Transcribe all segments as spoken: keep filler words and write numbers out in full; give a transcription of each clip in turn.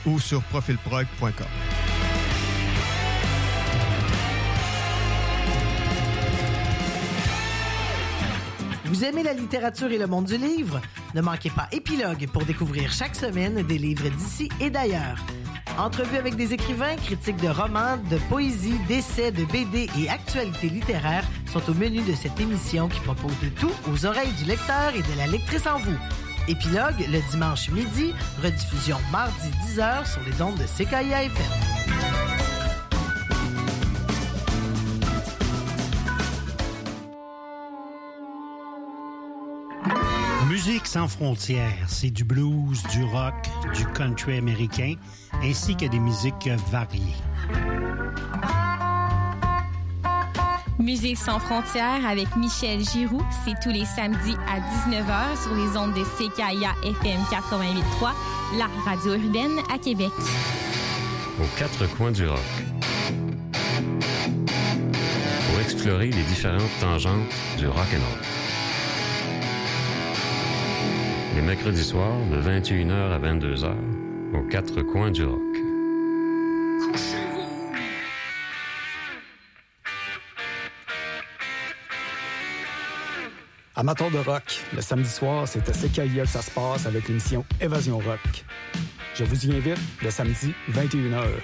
ou sur profilprog point com. Vous aimez la littérature et le monde du livre? Ne manquez pas Épilogue pour découvrir chaque semaine des livres d'ici et d'ailleurs. Entrevues avec des écrivains, critiques de romans, de poésie, d'essais, de B D et actualités littéraires sont au menu de cette émission qui propose de tout aux oreilles du lecteur et de la lectrice en vous. Épilogue, le dimanche midi, rediffusion mardi dix heures sur les ondes de C K I A F M. Musique sans frontières, c'est du blues, du rock, du country américain, ainsi que des musiques variées. Musique sans frontières avec Michel Giroux, c'est tous les samedis à dix-neuf heures sur les ondes de C K I A F M quatre-vingt-huit virgule trois, la radio urbaine à Québec. Aux quatre coins du rock. Pour explorer les différentes tangentes du rock and roll. Les mercredis soirs, de vingt et une heures à vingt-deux heures, aux quatre coins du rock. Amateurs de rock, le samedi soir, c'est à C K I A que ça se passe avec l'émission Évasion Rock. Je vous y invite le samedi, vingt et une heures.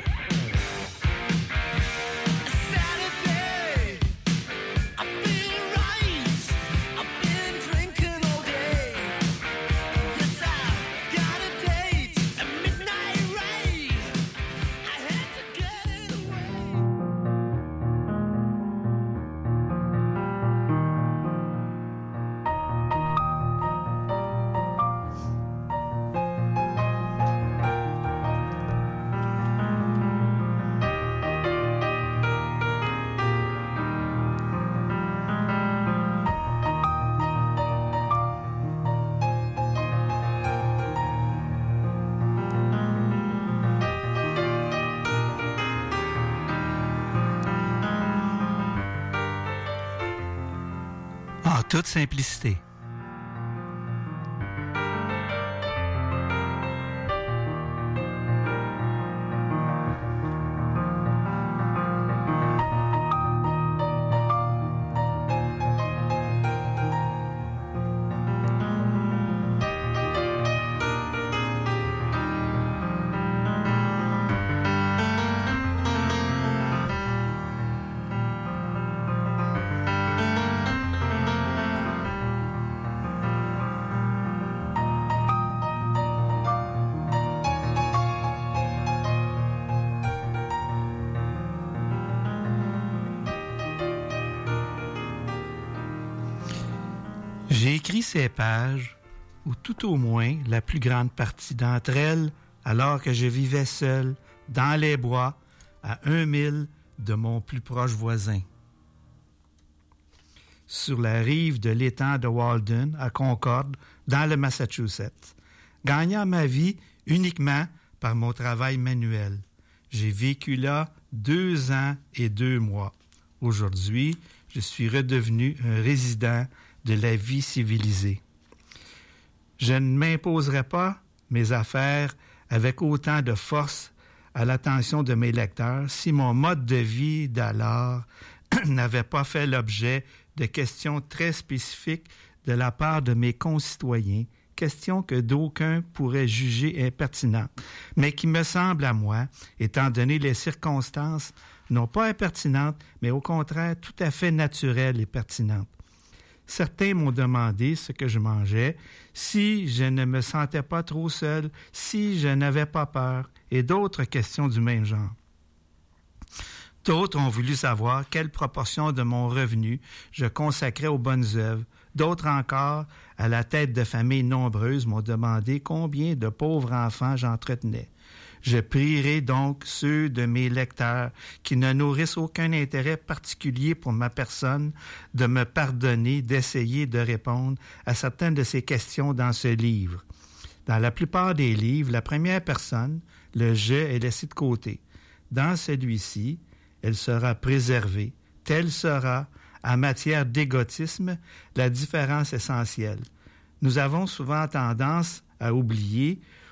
Toute simplicité. J'ai écrit ces pages, ou tout au moins la plus grande partie d'entre elles, alors que je vivais seul, dans les bois, à un mille de mon plus proche voisin. Sur la rive de l'étang de Walden, à Concorde, dans le Massachusetts, gagnant ma vie uniquement par mon travail manuel. J'ai vécu là deux ans et deux mois. Aujourd'hui, je suis redevenu un résident de la vie civilisée. Je ne m'imposerai pas mes affaires avec autant de force à l'attention de mes lecteurs si mon mode de vie d'alors n'avait pas fait l'objet de questions très spécifiques de la part de mes concitoyens, questions que d'aucuns pourraient juger impertinentes, mais qui me semblent à moi, étant donné les circonstances, non pas impertinentes, mais au contraire tout à fait naturelles et pertinentes. Certains m'ont demandé ce que je mangeais, si je ne me sentais pas trop seul, si je n'avais pas peur, et d'autres questions du même genre. D'autres ont voulu savoir quelle proportion de mon revenu je consacrais aux bonnes œuvres. D'autres encore, à la tête de familles nombreuses, m'ont demandé combien de pauvres enfants j'entretenais. Je prierai donc ceux de mes lecteurs qui ne nourrissent aucun intérêt particulier pour ma personne de me pardonner d'essayer de répondre à certaines de ces questions dans ce livre. Dans la plupart des livres, la première personne, le « je » est laissé de côté. Dans celui-ci, elle sera préservée. Telle sera, en matière d'égotisme, la différence essentielle. Nous avons souvent tendance à oublier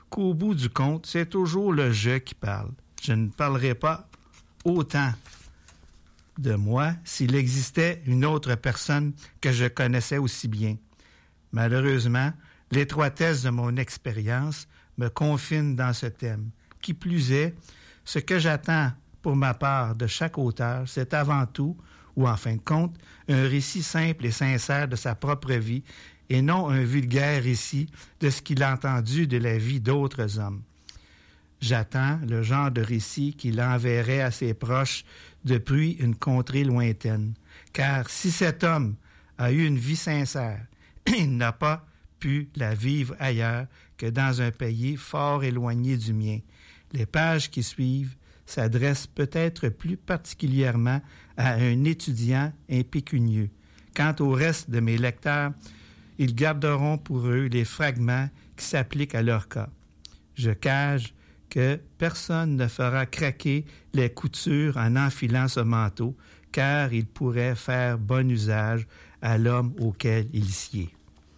qu'au bout du compte, c'est toujours le « je » qui parle. Je ne parlerai pas autant de moi s'il existait une autre personne que je connaissais aussi bien. Malheureusement, l'étroitesse de mon expérience me confine dans ce thème. Qui plus est, ce que j'attends pour ma part de chaque auteur, c'est avant tout, ou en fin de compte, un récit simple et sincère de sa propre vie et non un vulgaire récit de ce qu'il a entendu de la vie d'autres hommes. J'attends le genre de récit qu'il enverrait à ses proches depuis une contrée lointaine. Car si cet homme a eu une vie sincère, il n'a pas pu la vivre ailleurs que dans un pays fort éloigné du mien. Les pages qui suivent s'adressent peut-être plus particulièrement à un étudiant impécunieux. Quant au reste de mes lecteurs, ils garderont pour eux les fragments qui s'appliquent à leur cas. Je gage que personne ne fera craquer les coutures en enfilant ce manteau, car il pourrait faire bon usage à l'homme auquel il sied.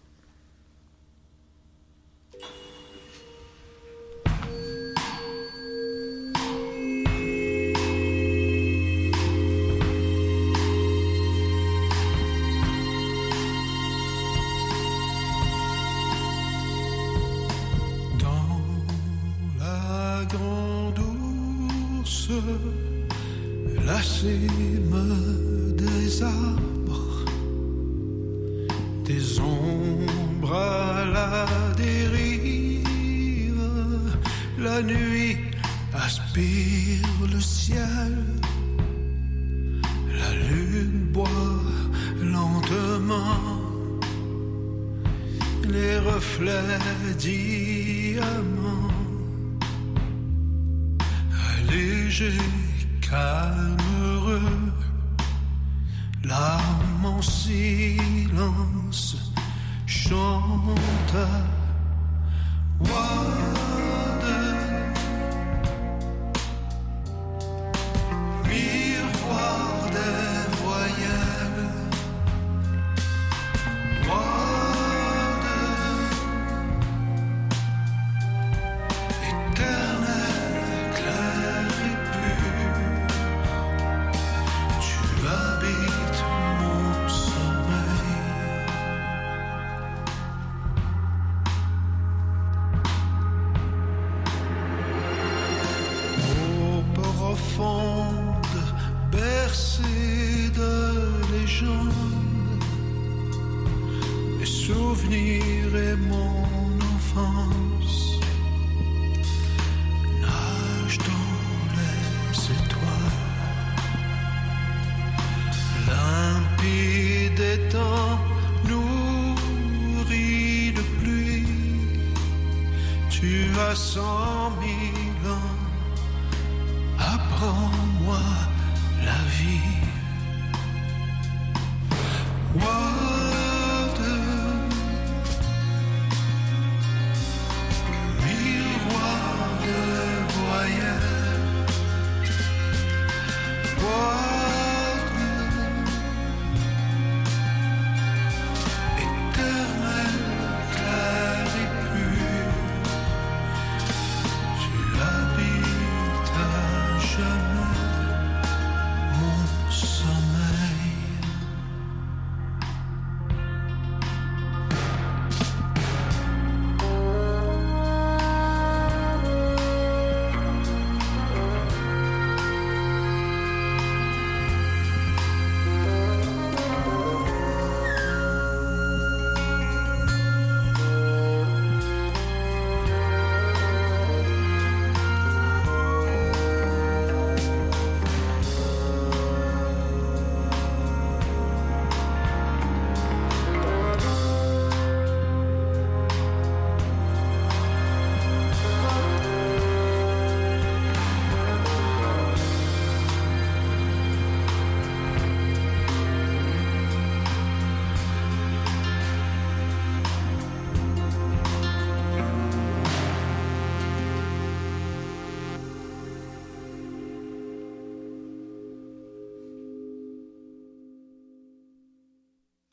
La cime des arbres, des ombres à la dérive, la nuit aspire le ciel, la lune boit lentement les reflets diamants, allégés, calme, heureux, l'âme en silence chante. Wade, miroir des voyelles. Wade, éternel, clair et pur. Habite mon sommeil. Eau profonde, bercée de légendes, mes souvenirs et mon enfance nagent dans les étoiles. Limpide étang, nourri de pluie, tu as cent mille ans, apprends-moi la vie. Wade, miroir de voyelles. Wade, éternel, clair et pur, tu habites à jamais mon sommeil.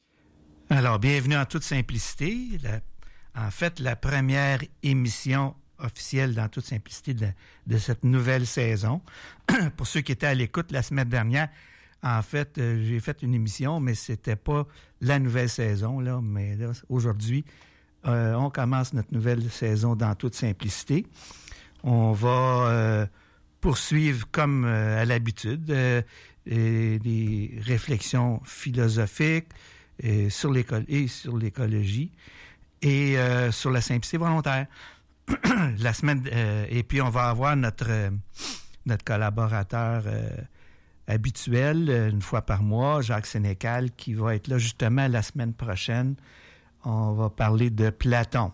Alors, bienvenue en toute simplicité. La, en fait, la première émission officielle dans toute simplicité de, de cette nouvelle saison. Pour ceux qui étaient à l'écoute la semaine dernière, en fait, euh, j'ai fait une émission, mais c'était pas la nouvelle saison, là. Mais là, aujourd'hui, euh, on commence notre nouvelle saison dans toute simplicité. On va euh, poursuivre comme euh, à l'habitude euh, et des réflexions philosophiques et sur, l'éco- et sur l'écologie et euh, sur la simplicité volontaire. La semaine euh, et puis on va avoir notre euh, notre collaborateur euh, habituel euh, une fois par mois, Jacques Sénécal, qui va être là justement la semaine prochaine. On va parler de Platon.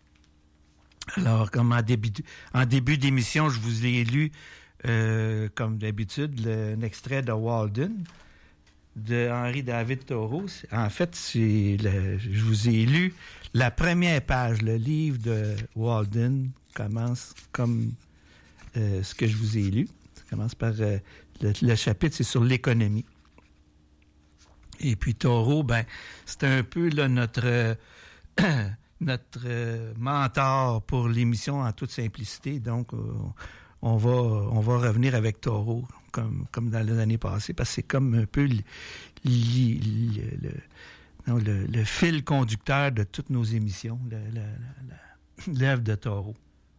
Alors, comme en début, en début d'émission, je vous ai lu, euh, comme d'habitude, le, un extrait de Walden de Henri David Thoreau. En fait, c'est le, je vous ai lu la première page. Le livre de Walden commence comme euh, ce que je vous ai lu. Ça commence par... Euh, le, le chapitre, c'est sur l'économie. Et puis Thoreau, ben, c'est un peu là, notre... Euh, notre euh, mentor pour l'émission en toute simplicité. Donc, euh, on va on va revenir avec Thoreau, comme, comme dans les années passées, parce que c'est comme un peu le, le, le, non, le, le fil conducteur de toutes nos émissions, le, le, le, l'œuvre de Thoreau.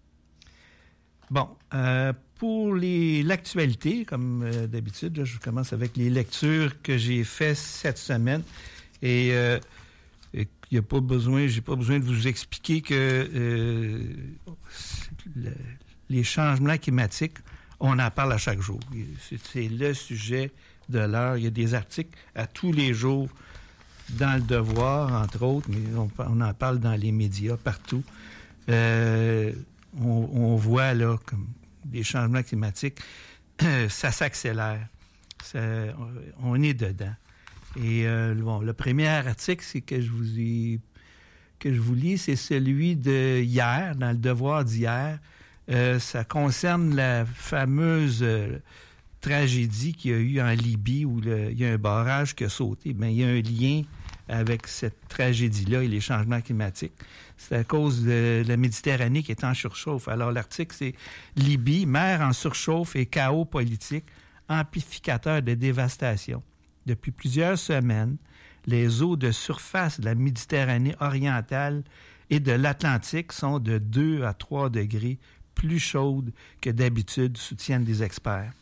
Bon, euh, pour les, l'actualité, comme euh, d'habitude, là, je commence avec les lectures que j'ai faites cette semaine. Et... Euh, Il n'y a pas besoin, j'ai pas besoin de vous expliquer que euh, le, les changements climatiques, on en parle à chaque jour. C'est, c'est le sujet de l'heure. Il y a des articles à tous les jours dans le Devoir, entre autres, mais on, on en parle dans les médias, partout. Euh, on, on voit là comme des changements climatiques, ça s'accélère. Ça, on est dedans. Et euh, bon, le premier article, c'est que je vous ai, que je vous lis, c'est celui de hier, dans le Devoir d'hier. Euh, ça concerne la fameuse euh, tragédie qu'il y a eu en Libye où le, il y a un barrage qui a sauté. Bien, il y a un lien avec cette tragédie-là et les changements climatiques. C'est à cause de la Méditerranée qui est en surchauffe. Alors, l'article, c'est « Libye, mer en surchauffe et chaos politique, amplificateur de dévastation ». Depuis plusieurs semaines, les eaux de surface de la Méditerranée orientale et de l'Atlantique sont de deux à trois degrés plus chaudes que d'habitude, soutiennent des experts.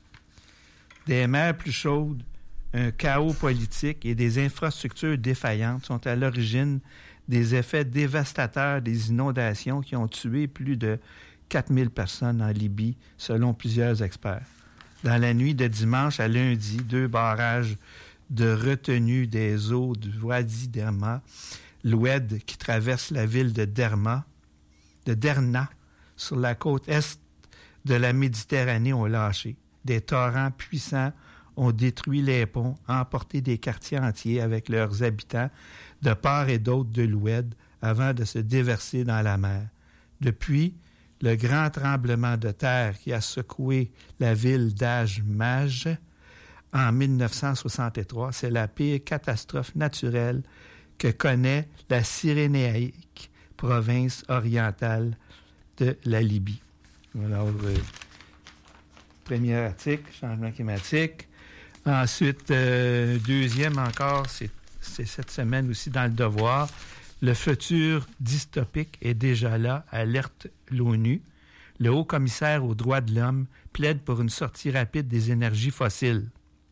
Des mers plus chaudes, un chaos politique et des infrastructures défaillantes sont à l'origine des effets dévastateurs des inondations qui ont tué plus de quatre mille personnes en Libye, selon plusieurs experts. Dans la nuit de dimanche à lundi, deux barrages de retenue des eaux du Wadi Derma, l'Oued qui traverse la ville de Derma, de Derna, sur la côte est de la Méditerranée, ont lâché. Des torrents puissants ont détruit les ponts, emporté des quartiers entiers avec leurs habitants de part et d'autre de l'Oued avant de se déverser dans la mer. Depuis, le grand tremblement de terre qui a secoué la ville d'Aj-Maj en dix-neuf cent soixante-trois, c'est la pire catastrophe naturelle que connaît la Cyrénaïque, province orientale de la Libye. Alors, euh, premier article, changement climatique. Ensuite, euh, deuxième encore, c'est, c'est cette semaine aussi dans le Devoir. Le futur dystopique est déjà là, alerte l'ONU. Le haut-commissaire aux droits de l'homme plaide pour une sortie rapide des énergies fossiles.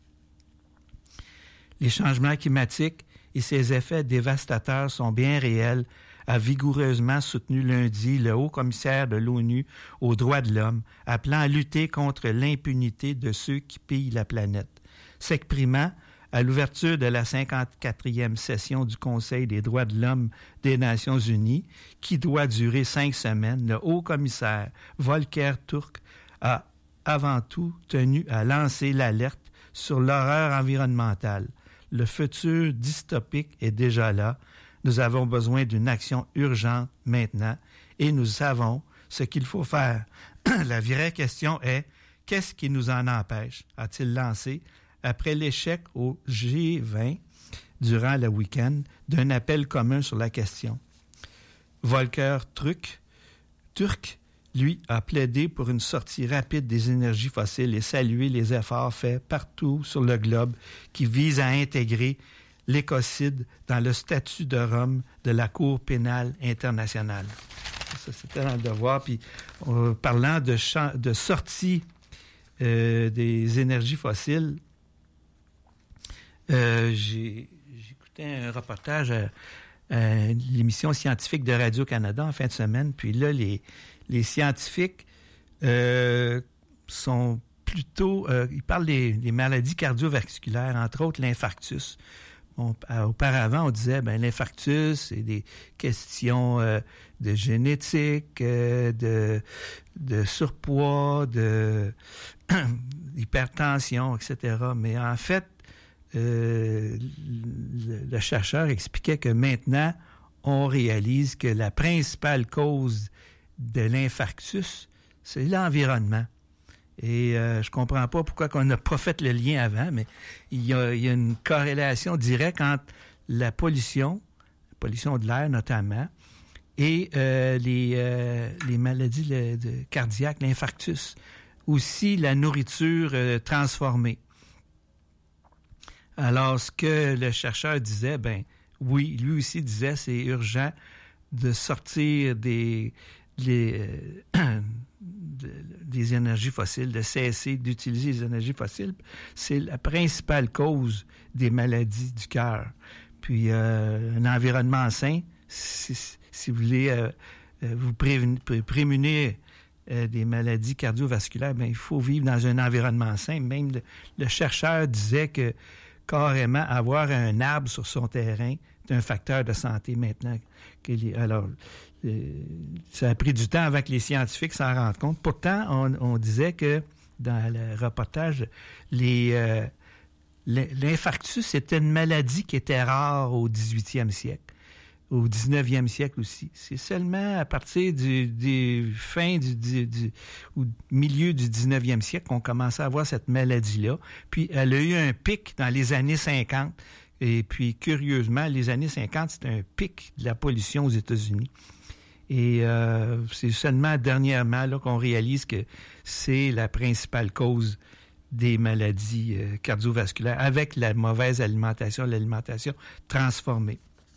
Les changements climatiques et ses effets dévastateurs sont bien réels, a vigoureusement soutenu lundi le haut-commissaire de l'ONU aux droits de l'homme, appelant à lutter contre l'impunité de ceux qui pillent la planète. S'exprimant à l'ouverture de la cinquante-quatrième session du Conseil des droits de l'homme des Nations unies, qui doit durer cinq semaines, le haut-commissaire Volker Turk a avant tout tenu à lancer l'alerte sur l'horreur environnementale. Le futur dystopique est déjà là. Nous avons besoin d'une action urgente maintenant et nous savons ce qu'il faut faire. La vraie question est, qu'est-ce qui nous en empêche, a-t-il lancé après l'échec au G vingt durant le week-end d'un appel commun sur la question. Volker Turk, Turk lui, a plaidé pour une sortie rapide des énergies fossiles et salué les efforts faits partout sur le globe qui visent à intégrer l'écocide dans le statut de Rome de la Cour pénale internationale. Ça, c'était dans le devoir. Puis, euh, parlant de, champ, de sortie euh, des énergies fossiles, euh, j'ai, j'écoutais un reportage à, à l'émission scientifique de Radio-Canada en fin de semaine. Puis là, les, les scientifiques euh, sont plutôt... Euh, ils parlent des, des maladies cardiovasculaires, entre autres l'infarctus. On, auparavant, on disait ben l'infarctus, c'est des questions euh, de génétique, euh, de, de surpoids, de d'hypertension, et cetera. Mais en fait, euh, le, le chercheur expliquait que maintenant, on réalise que la principale cause de l'infarctus, c'est l'environnement. Et euh, je ne comprends pas pourquoi on n'a pas fait le lien avant, mais il y a, il y a une corrélation directe entre la pollution, la pollution de l'air notamment, et euh, les, euh, les maladies de, de, cardiaques, l'infarctus. Aussi la nourriture euh, transformée. Alors, ce que le chercheur disait, ben oui, lui aussi disait, c'est urgent de sortir des... Les, euh, des énergies fossiles, de cesser d'utiliser les énergies fossiles. C'est la principale cause des maladies du cœur. Puis euh, un environnement sain, si, si vous voulez euh, vous prévenir, prémunir euh, des maladies cardiovasculaires, bien, il faut vivre dans un environnement sain. Même le, le chercheur disait que carrément avoir un arbre sur son terrain est un facteur de santé maintenant. Alors, Euh, ça a pris du temps avant que les scientifiques s'en rendent compte. Pourtant, on, on disait que dans le reportage, les, euh, l'infarctus était une maladie qui était rare au dix-huitième siècle, au dix-neuvième siècle aussi. C'est seulement à partir du, du fin du, du, du ou milieu du dix-neuvième siècle qu'on commençait à avoir cette maladie-là. Puis, elle a eu un pic dans les années cinquante. Et puis, curieusement, les années cinquante, c'était un pic de la pollution aux États-Unis. Et euh, c'est seulement dernièrement là, qu'on réalise que c'est la principale cause des maladies euh, cardiovasculaires avec la mauvaise alimentation, l'alimentation transformée.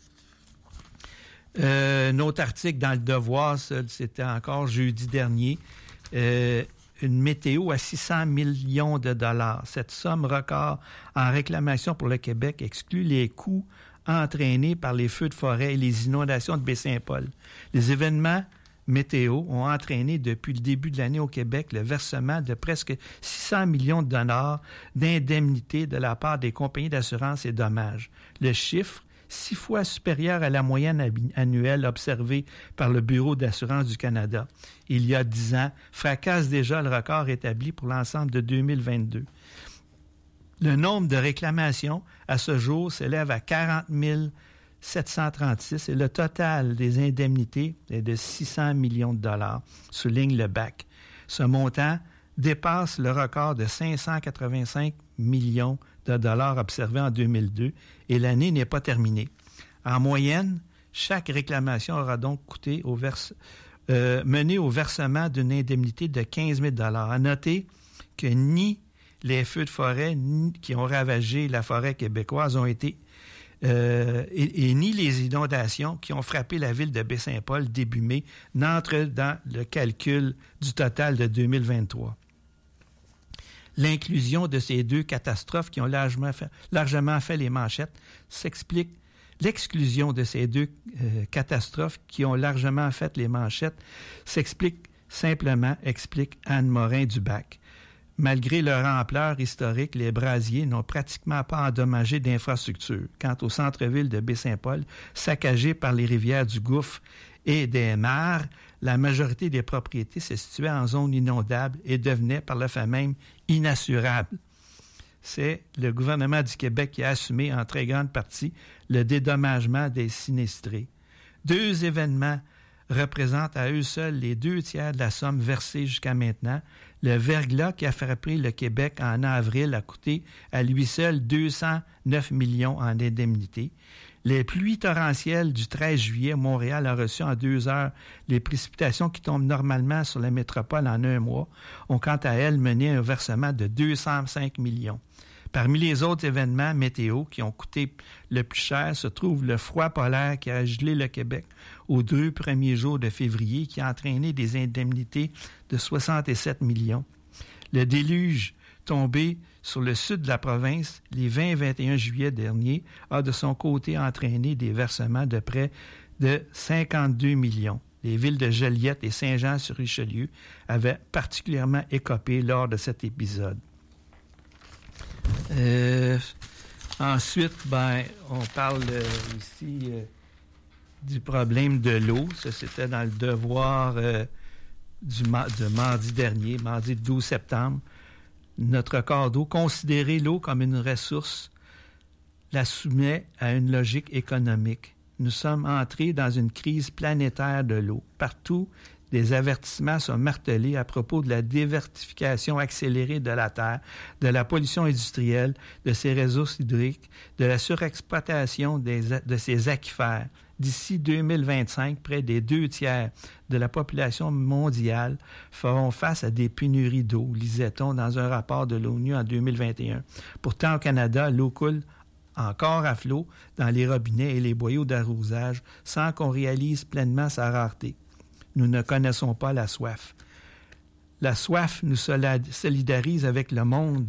Euh, un autre article dans Le Devoir, ça, c'était encore jeudi dernier, euh, une météo à six cents millions de dollars. Cette somme record en réclamation pour le Québec exclut les coûts entraînés par les feux de forêt et les inondations de Baie-Saint-Paul. Les événements météo ont entraîné depuis le début de l'année au Québec le versement de presque six cents millions de dollars d'indemnités de la part des compagnies d'assurance et dommages. Le chiffre, six fois supérieur à la moyenne annuelle observée par le Bureau d'assurance du Canada il y a dix ans, fracasse déjà le record établi pour l'ensemble de deux mille vingt-deux. Le nombre de réclamations à ce jour s'élève à quarante mille sept cent trente-six et le total des indemnités est de six cents millions de dollars, souligne le B A C. Ce montant dépasse le record de cinq cent quatre-vingt-cinq millions de dollars observé en deux mille deux et l'année n'est pas terminée. En moyenne, chaque réclamation aura donc coûté au verse, euh, mené au versement d'une indemnité de quinze mille dollars. À noter que ni les feux de forêt qui ont ravagé la forêt québécoise ont été euh, et, et ni les inondations qui ont frappé la ville de Baie-Saint-Paul début mai n'entrent dans le calcul du total de deux mille vingt-trois. L'inclusion de ces deux catastrophes qui ont largement fait, largement fait les manchettes s'explique. L'exclusion de ces deux euh, catastrophes qui ont largement fait les manchettes s'explique simplement, explique Anne Morin du B A C. Malgré leur ampleur historique, les brasiers n'ont pratiquement pas endommagé d'infrastructures. Quant au centre-ville de Baie-Saint-Paul, saccagé par les rivières du Gouffre et des mares, la majorité des propriétés se situaient en zone inondable et devenaient par le fait même inassurables. C'est le gouvernement du Québec qui a assumé en très grande partie le dédommagement des sinistrés. Deux événements représentent à eux seuls les deux tiers de la somme versée jusqu'à maintenant. Le verglas qui a frappé le Québec en avril a coûté à lui seul deux cent neuf millions en indemnités. Les pluies torrentielles du treize juillet, Montréal a reçu en deux heures les précipitations qui tombent normalement sur la métropole en un mois, ont quant à elles mené un versement de deux cent cinq millions. Parmi les autres événements météo qui ont coûté le plus cher se trouve le froid polaire qui a gelé le Québec aux deux premiers jours de février, qui a entraîné des indemnités de soixante-sept millions. Le déluge tombé sur le sud de la province les vingt et vingt et un juillet dernier a de son côté entraîné des versements de près de cinquante-deux millions. Les villes de Joliette et Saint-Jean-sur-Richelieu avaient particulièrement écopé lors de cet épisode. Euh, ensuite, ben, on parle euh, aussi euh, du problème de l'eau. Ça, c'était dans le devoir euh, du ma- de mardi dernier, mardi douze septembre. Notre corps d'eau, considérer l'eau comme une ressource, la soumet à une logique économique. Nous sommes entrés dans une crise planétaire de l'eau. Partout, des avertissements sont martelés à propos de la désertification accélérée de la Terre, de la pollution industrielle, de ses réseaux hydriques, de la surexploitation des, de ses aquifères. D'ici deux mille vingt-cinq, près des deux tiers de la population mondiale feront face à des pénuries d'eau, lisait-on dans un rapport de l'ONU en deux mille vingt et un. Pourtant, au Canada, l'eau coule encore à flot dans les robinets et les boyaux d'arrosage sans qu'on réalise pleinement sa rareté. Nous ne connaissons pas la soif. La soif nous solidarise avec le monde,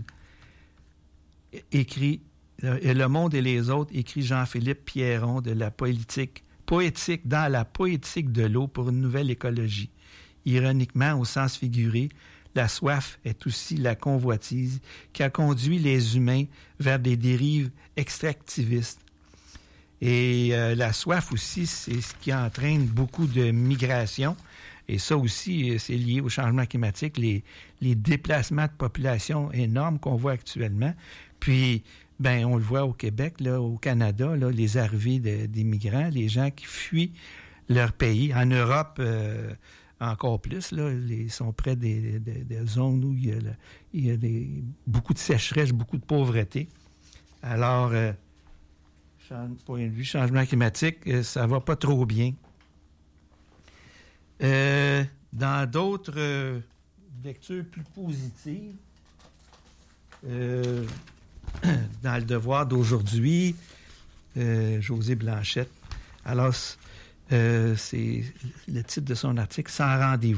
écrit et le monde et les autres, écrit Jean-Philippe Pierron de la politique, poétique dans la poétique de l'eau pour une nouvelle écologie. Ironiquement, au sens figuré, la soif est aussi la convoitise qui a conduit les humains vers des dérives extractivistes. Et euh, la soif aussi, c'est ce qui entraîne beaucoup de migration. Et ça aussi, c'est lié au changement climatique, les, les déplacements de population énormes qu'on voit actuellement. Puis, ben, on le voit au Québec, là, au Canada, là, les arrivées de, des migrants, les gens qui fuient leur pays. En Europe, euh, encore plus, là, ils sont près des, des, des zones où il y a, là, il y a des, beaucoup de sécheresse, beaucoup de pauvreté. Alors, euh, point de vue changement climatique, euh, ça va pas trop bien. Euh, dans d'autres euh, lectures plus positives, euh, dans le devoir d'aujourd'hui, euh, José Blanchette. Alors, euh, c'est le titre de son article, « Sans rendez-vous ».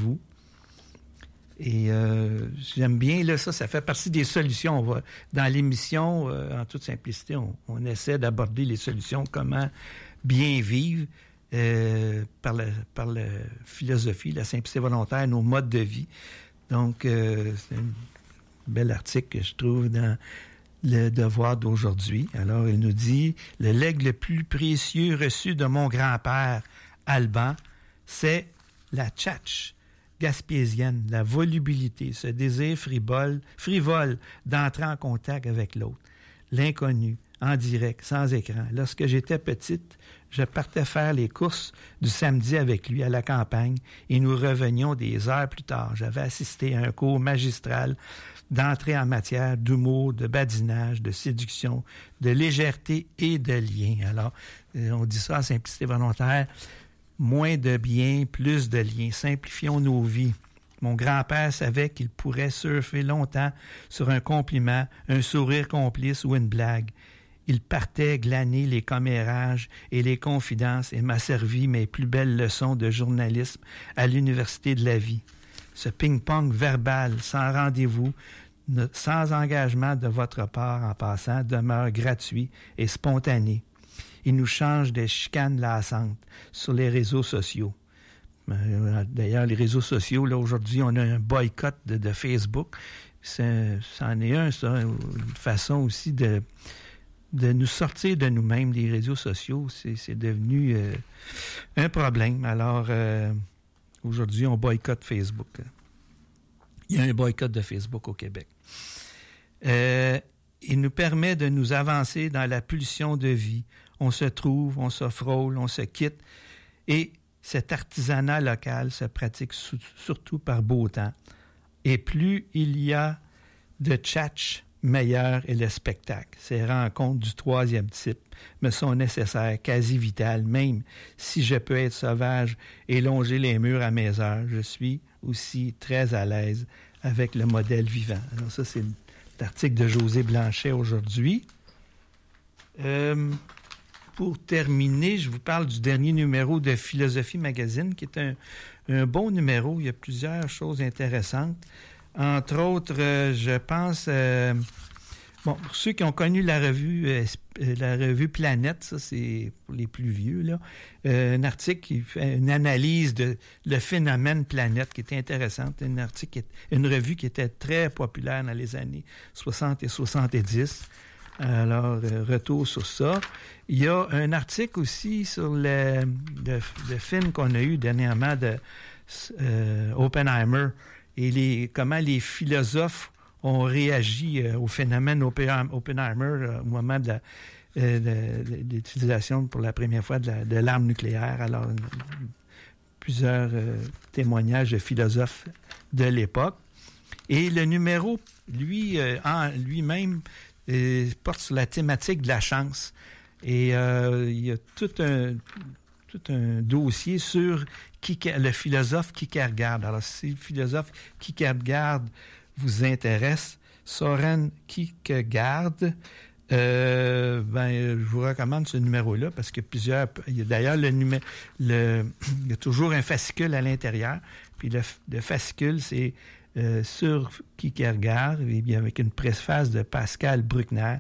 Et euh, j'aime bien, là, ça, ça fait partie des solutions. On va, dans l'émission, euh, en toute simplicité, on, on essaie d'aborder les solutions, comment bien vivre euh, par, la, par la philosophie, la simplicité volontaire, nos modes de vie. Donc, euh, c'est un bel article que je trouve dans le devoir d'aujourd'hui. Alors, il nous dit, « Le legs le plus précieux reçu de mon grand-père, Alban, c'est la tchatch gaspésienne, la volubilité, ce désir frivole, frivole d'entrer en contact avec l'autre, l'inconnu, en direct, sans écran. Lorsque j'étais petite, je partais faire les courses du samedi avec lui à la campagne et nous revenions des heures plus tard. J'avais assisté à un cours magistral d'entrée en matière d'humour, de badinage, de séduction, de légèreté et de lien. Alors, on dit ça en simplicité volontaire. Moins de biens, plus de liens. Simplifions nos vies. Mon grand-père savait qu'il pourrait surfer longtemps sur un compliment, un sourire complice ou une blague. Il partait glaner les commérages et les confidences et m'a servi mes plus belles leçons de journalisme à l'Université de la vie. Ce ping-pong verbal, sans rendez-vous, sans engagement de votre part en passant, demeure gratuit et spontané. Il nous change des chicanes lassantes sur les réseaux sociaux. D'ailleurs, les réseaux sociaux, là, aujourd'hui, on a un boycott de, de Facebook. C'est, c'en est un, ça, une façon aussi de, de nous sortir de nous-mêmes. Les réseaux sociaux, c'est, c'est devenu euh, un problème. Alors, euh, aujourd'hui, on boycotte Facebook. Il y a un boycott de Facebook au Québec. Euh, il nous permet de nous avancer dans la pulsion de vie. On se trouve, on se frôle, on se quitte. Et cet artisanat local se pratique sou- surtout par beau temps. Et plus il y a de tchatch meilleur est le spectacle. Ces rencontres du troisième type me sont nécessaires, quasi vitales, même si je peux être sauvage et longer les murs à mes heures. Je suis aussi très à l'aise avec le modèle vivant. Alors ça, c'est l'article de José Blanchet aujourd'hui. Euh, pour terminer, je vous parle du dernier numéro de Philosophie Magazine, qui est un, un bon numéro. Il y a plusieurs choses intéressantes. Entre autres, euh, je pense... Euh, bon, pour ceux qui ont connu la revue, euh, la revue Planète, ça, c'est pour les plus vieux, là, euh, un article qui fait une analyse de le phénomène Planète, qui était intéressante. Un article, qui est, une revue qui était très populaire dans les années soixante et soixante-dix. Alors, euh, retour sur ça. Il y a un article aussi sur le, le, le film qu'on a eu dernièrement de euh, Oppenheimer et les, comment les philosophes ont réagi euh, au phénomène Oppenheimer euh, au moment de, la, euh, de, de l'utilisation pour la première fois de, la, de l'arme nucléaire. Alors, euh, plusieurs euh, témoignages de philosophes de l'époque. Et le numéro, lui, euh, en lui-même, euh, porte sur la thématique de la chance. Et euh, il y a tout un, tout un dossier sur Kierkegaard, le philosophe Kierkegaard. Alors, si le philosophe Kierkegaard vous intéresse, Soren Kierkegaard, euh, ben, je vous recommande ce numéro-là parce que plusieurs... Il y a d'ailleurs le numéro... Le, il y a toujours un fascicule à l'intérieur. Puis le, le fascicule, c'est euh, sur Kierkegaard, et bien avec une préface de Pascal Bruckner.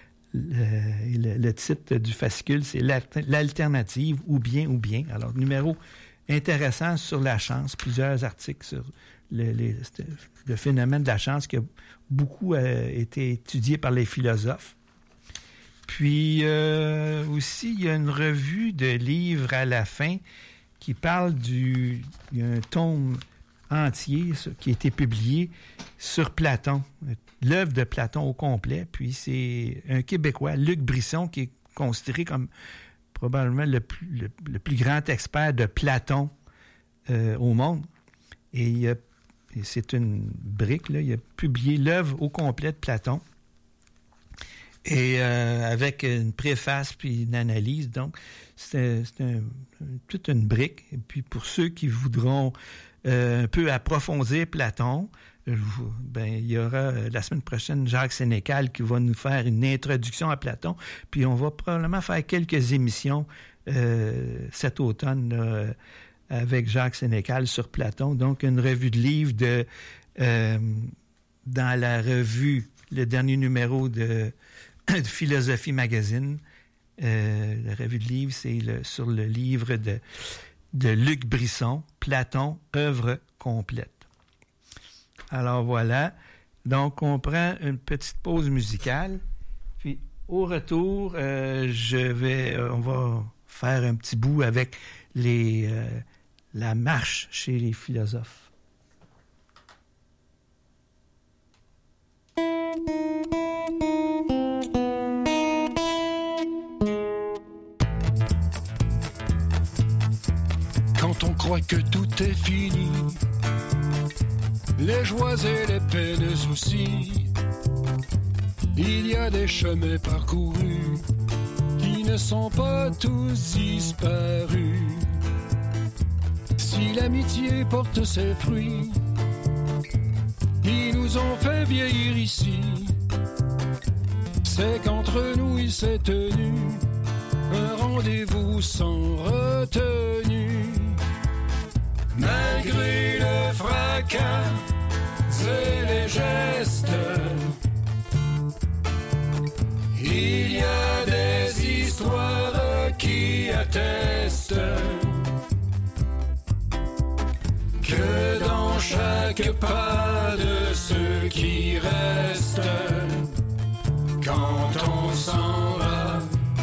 Le, le, le titre du fascicule, c'est l'alternative ou bien ou bien. Alors, numéro intéressant sur la chance, plusieurs articles sur le, les, le phénomène de la chance qui a beaucoup euh, été étudié par les philosophes. Puis euh, aussi, il y a une revue de livres à la fin qui parle du... Il y a un tome entier qui a été publié sur Platon, l'œuvre de Platon au complet. Puis c'est un Québécois, Luc Brisson, qui est considéré comme probablement le plus, le, le plus grand expert de Platon euh, au monde. Et, il a, et c'est une brique, là, il a publié l'œuvre au complet de Platon. Et euh, avec une préface puis une analyse. Donc, c'est, c'est un, toute une brique. Et puis, pour ceux qui voudront euh, un peu approfondir Platon, ben, il y aura euh, la semaine prochaine Jacques Sénécal qui va nous faire une introduction à Platon. Puis, on va probablement faire quelques émissions euh, cet automne là, avec Jacques Sénécal sur Platon. Donc, une revue de livres de, euh, dans la revue, le dernier numéro de de Philosophie Magazine. Euh, la revue de livres, c'est le, sur le livre de, de Luc Brisson, Platon, œuvre complète. Alors voilà. Donc, on prend une petite pause musicale. Puis, au retour, euh, je vais, euh, on va faire un petit bout avec les, euh, la marche chez les philosophes. Quand on croit que tout est fini, les joies et les peines aussi, il y a des chemins parcourus qui ne sont pas tous disparus. Si l'amitié porte ses fruits, qui nous ont fait vieillir ici, c'est qu'entre nous il s'est tenu un rendez-vous sans retenue. Malgré le fracas et les gestes, il y a des histoires qui attestent que dans chaque pas de ceux qui restent, quand on s'en va,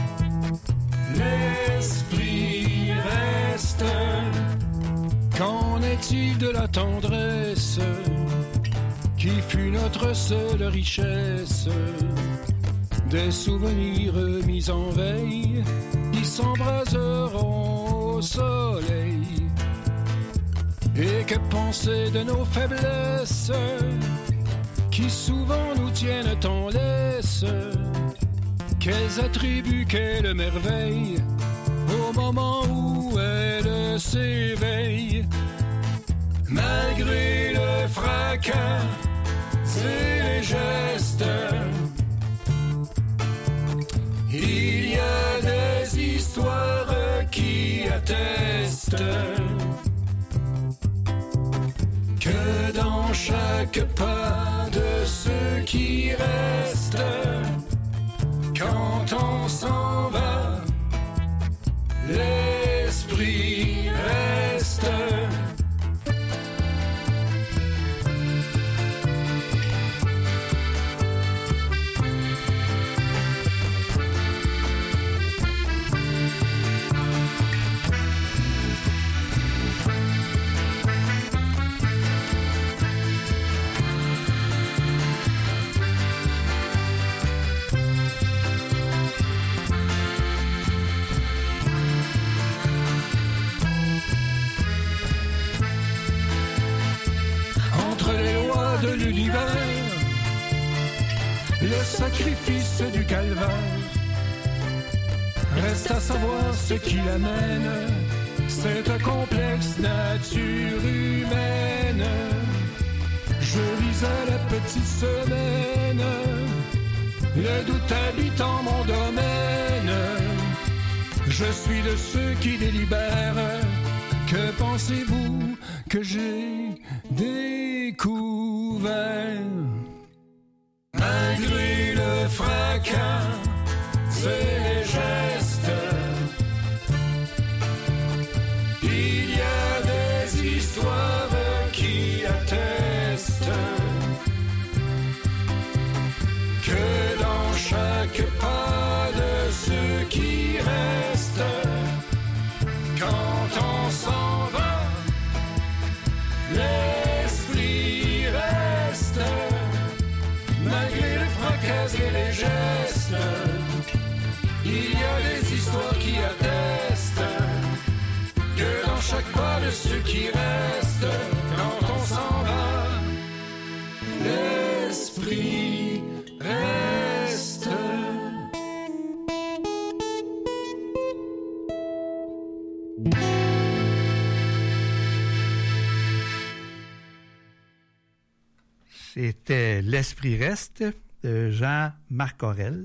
l'esprit reste. Qu'en est-il de la tendresse qui fut notre seule richesse? Des souvenirs mis en veille qui s'embraseront au soleil. Et que penser de nos faiblesses qui qui souvent nous tiennent en laisse. Quels attributs, quelle merveille, au moment où elle s'éveille. Malgré le fracas et les gestes, il y a des histoires qui attestent que dans chaque pas de ceux qui restent, quand on s'en va, l'esprit reste. Le sacrifice du calvaire, reste à savoir ce qui l'amène, cette complexe nature humaine. Je lisais la petite semaine, le doute habitant mon domaine. Je suis de ceux qui délibèrent. Que pensez-vous que j'ai découvert? Malgré le fracas et les gestes, il y a des histoires qui attestent que dans chaque pas de ceux qui restent, quand on s'en va, l'esprit reste. Malgré le fracas et les gestes, il y a des histoires qui attestent que dans chaque pas de ceux qui restent, quand on s'en va, l'esprit reste. C'était L'Esprit reste de Jean-Marc Aurèle.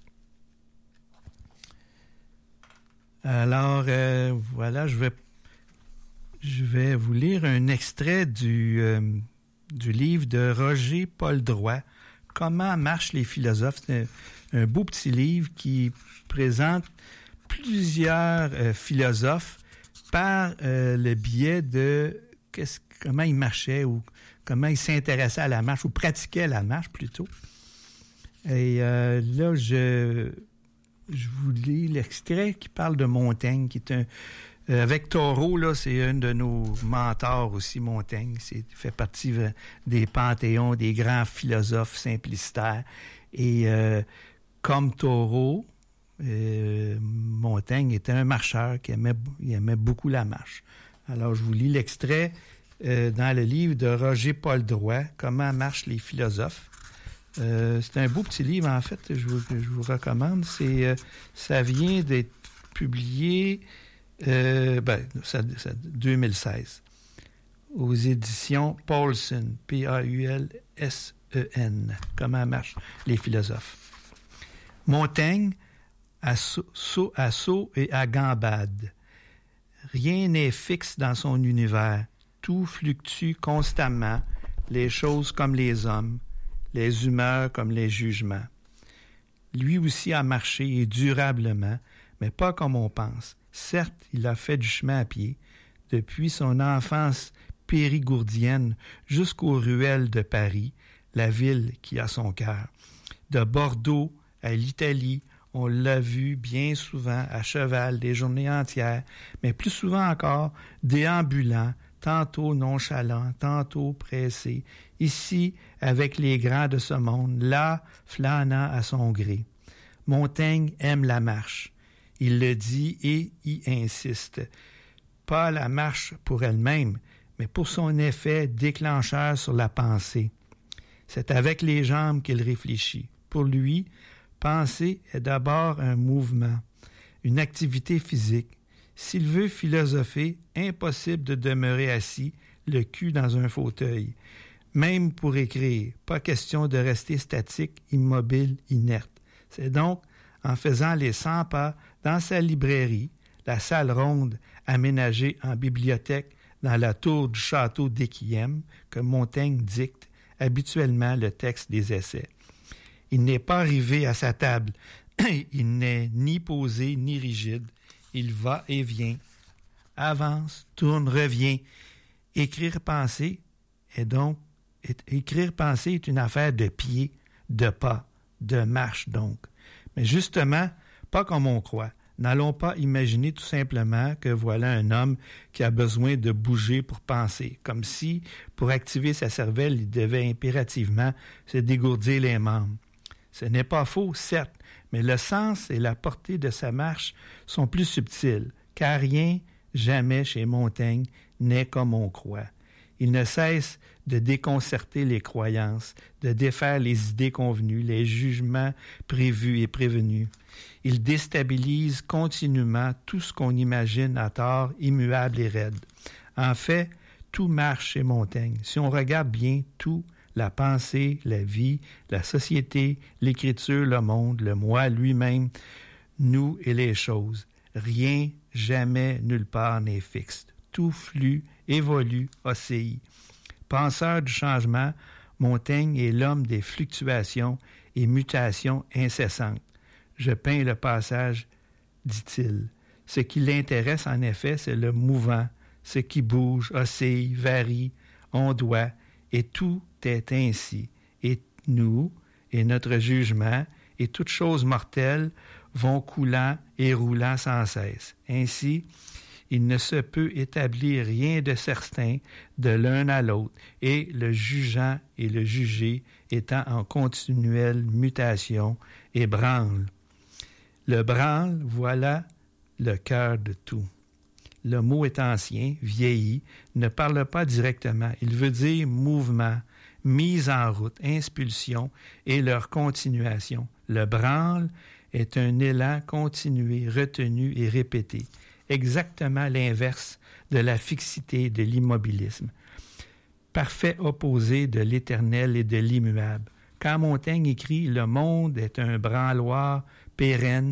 Alors, euh, voilà, je vais, je vais vous lire un extrait du, euh, du livre de Roger Paul Drouin, « Comment marchent les philosophes ». C'est un, un beau petit livre qui présente plusieurs euh, philosophes par euh, le biais de qu'est-ce, comment ils marchaient ou comment ils s'intéressaient à la marche ou pratiquaient la marche plutôt. Et euh, là, je, je vous lis l'extrait qui parle de Montaigne, qui est un... Euh, avec Thoreau, là, c'est un de nos mentors aussi, Montaigne. C'est fait partie euh, des panthéons, des grands philosophes simplicitaires. Et euh, comme Thoreau, euh, Montaigne était un marcheur qui aimait, il aimait beaucoup la marche. Alors, je vous lis l'extrait euh, dans le livre de Roger Paul Drouin, « Comment marchent les philosophes ». Euh, c'est un beau petit livre, en fait, je vous, je vous recommande. C'est, euh, ça vient d'être publié euh, ben, ça, ça, deux mille seize aux éditions Paulsen, P A U L S E N. Comment marchent les philosophes. Montaigne, à saut, à saut et à gambade. Rien n'est fixe dans son univers. Tout fluctue constamment, les choses comme les hommes, les humeurs comme les jugements. Lui aussi a marché et durablement, mais pas comme on pense. Certes, il a fait du chemin à pied, depuis son enfance périgourdienne jusqu'aux ruelles de Paris, la ville qui a son cœur. De Bordeaux à l'Italie, on l'a vu bien souvent à cheval des journées entières, mais plus souvent encore déambulant, tantôt nonchalant, tantôt pressé, ici avec les grands de ce monde, là flânant à son gré. Montaigne aime la marche. Il le dit et y insiste. Pas la marche pour elle-même, mais pour son effet déclencheur sur la pensée. C'est avec les jambes qu'il réfléchit. Pour lui, penser est d'abord un mouvement, une activité physique. S'il veut philosopher, impossible de demeurer assis, le cul dans un fauteuil. Même pour écrire, pas question de rester statique, immobile, inerte. C'est donc en faisant les cent pas dans sa librairie, la salle ronde aménagée en bibliothèque dans la tour du château d'Équillem, que Montaigne dicte habituellement le texte des essais. Il n'est pas arrivé à sa table. Il n'est ni posé ni rigide. Il va et vient, avance, tourne, revient. Écrire pensée est donc écrire pensée est une affaire de pied, de pas, de marche donc. Mais justement, pas comme on croit. N'allons pas imaginer tout simplement que voilà un homme qui a besoin de bouger pour penser, comme si, pour activer sa cervelle, il devait impérativement se dégourdir les membres. Ce n'est pas faux, certes, mais le sens et la portée de sa marche sont plus subtils, car rien, jamais chez Montaigne, n'est comme on croit. Il ne cesse de déconcerter les croyances, de défaire les idées convenues, les jugements prévus et prévenus. Il déstabilise continuellement tout ce qu'on imagine à tort, immuable et raide. En fait, tout marche chez Montaigne. Si on regarde bien tout, la pensée, la vie, la société, l'écriture, le monde, le moi lui-même, nous et les choses. Rien, jamais, nulle part n'est fixe. Tout flue, évolue, oscille. Penseur du changement, Montaigne est l'homme des fluctuations et mutations incessantes. Je peins le passage, dit-il. Ce qui l'intéresse, en effet, c'est le mouvant, ce qui bouge, oscille, varie, ondoie, et tout est ainsi. Et nous, et notre jugement, et toutes choses mortelles vont coulant et roulant sans cesse. Ainsi, il ne se peut établir rien de certain de l'un à l'autre, et le jugeant et le jugé étant en continuelle mutation et branle. Le branle, voilà le cœur de tout. Le mot est ancien, vieilli, ne parle pas directement. Il veut dire mouvement, mise en route, impulsion et leur continuation. Le branle est un élan continué, retenu et répété. Exactement l'inverse de la fixité, de l'immobilisme. Parfait opposé de l'éternel et de l'immuable. Quand Montaigne écrit « Le monde est un branloir pérenne »,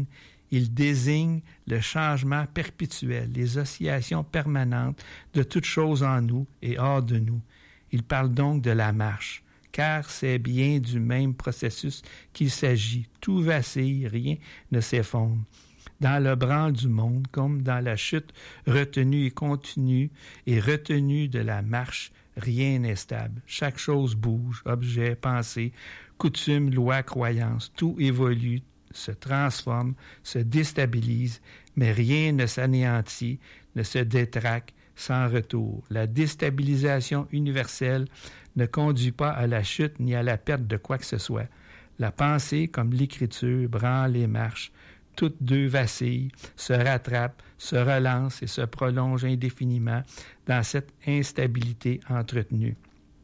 il désigne le changement perpétuel, les oscillations permanentes de toutes choses en nous et hors de nous. Il parle donc de la marche, car c'est bien du même processus qu'il s'agit. Tout vacille, rien ne s'effondre. Dans le branle du monde, comme dans la chute retenue et continue et retenue de la marche, rien n'est stable. Chaque chose bouge, objet, pensée, coutume, loi, croyance. Tout évolue, se transforme, se déstabilise, mais rien ne s'anéantit, ne se détraque sans retour. La déstabilisation universelle ne conduit pas à la chute ni à la perte de quoi que ce soit. La pensée, comme l'écriture, branle et marche. Toutes deux vacillent, se rattrapent, se relancent et se prolongent indéfiniment dans cette instabilité entretenue.